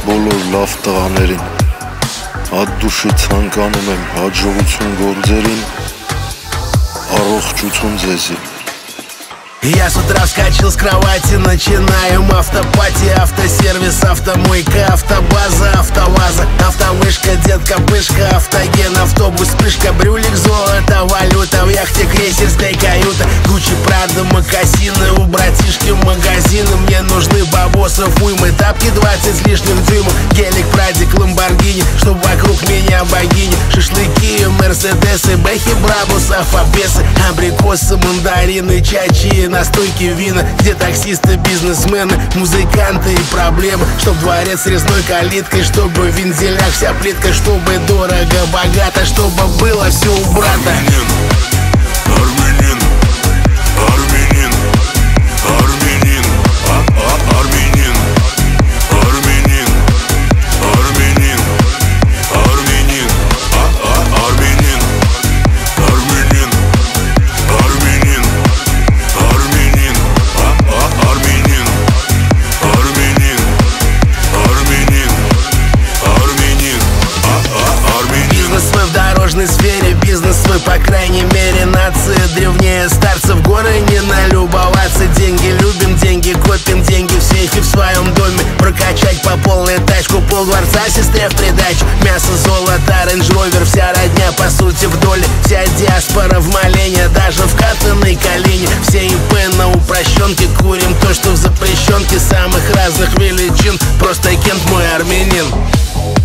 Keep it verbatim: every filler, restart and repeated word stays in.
բոլոր լավ տղաներին, հատ դուշի ցանկանում եմ հաջողություն գործերին, առողջություն ձեզի։ Я с утра вскочил с кровати, начинаем автопати. Автосервис, автомойка, автобаза, автоваза, автовышка, детка, пышка, автоген, автобус, вспышка, брюлик, золото, валюта, в яхте крейсерская каюта, Гуччи, Прада, мокасины, у братишки магазины. Мне нужны бабосы, уймы, тапки двадцать с лишним дюймов, гелик, прадик, ламборгини, чтоб вокруг меня богини, шашлыки, мерседесы, бэхи, брабусы, фабесы, абрикосы, мандарины, чачи, настойки, вина, где таксисты, бизнесмены, музыканты и проблемы. Чтоб дворец с резной калиткой, чтобы в вензелях вся плитка, чтобы дорого, богато, чтобы было все у брата. Армянин, армянин, армянин, армянин, армянин, армянин, армянин, армянин, армянин, армянин, армянин, армянин, армянин, армянин, армянин, армянин. Бизнес свой в дорожной сфере, бизнес свой, по крайней мере, нация древнее старцев, горы не налюбоваться. Деньги любим, деньги копим, деньги в сейфе в своем доме, прокачать по полной тачку, полдворца сестре в придачу. Мясо, золото, рейндж-ровер, вся родня по сути в доле, вся диаспора в молении, даже в катанной колени. Все ИП на упрощенке, курим то, что в запрещенке, самых разных величин, просто Кент мой армянин.